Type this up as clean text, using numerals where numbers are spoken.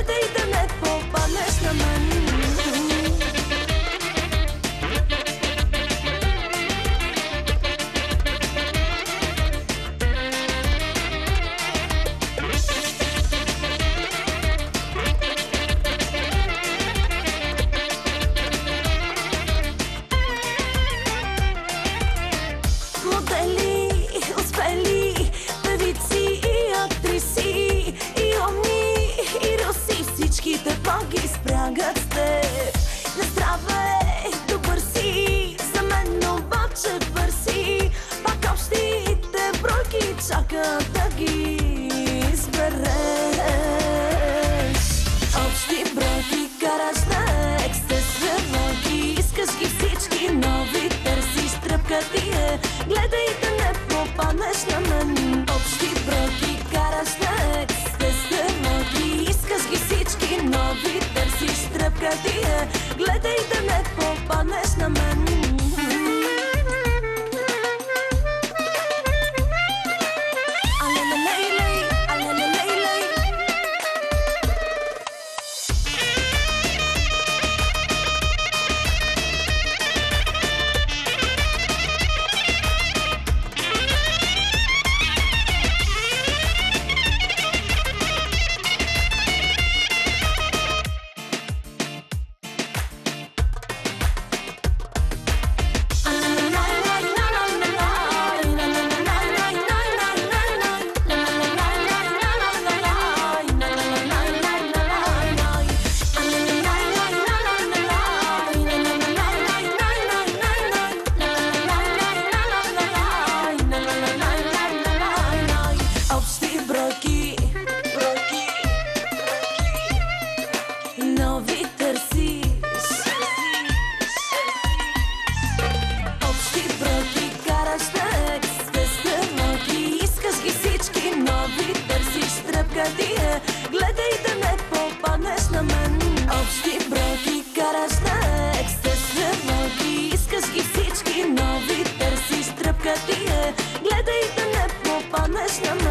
гледай да не попаднеш на мен. Модели, успели, певици и актриси, и умни, и руси, всичките боги спрягат с теб. Здраве, добър си, за мен обаче бързи, пак общите бройки чакат да ги избереш. Общи бройки караш на естествено ги, искаш ги всички нови, търсиш тръпка ти е, гледай да не попаднеш на мен. Общи бройки караш на естествено ги, искаш ги всички нови, търсиш тръпка ти е, гледай да не попаднеш на мен. Нови търсиш, общи бройки караш на естествено ги, искаш ги всички нови, търсиш тръпка ти е, гледай да не попаднеш на мен. Общи бройки караш на естествено ги, искаш ги всички нови, търсиш тръпка ти е, гледай да не попаднеш на мен.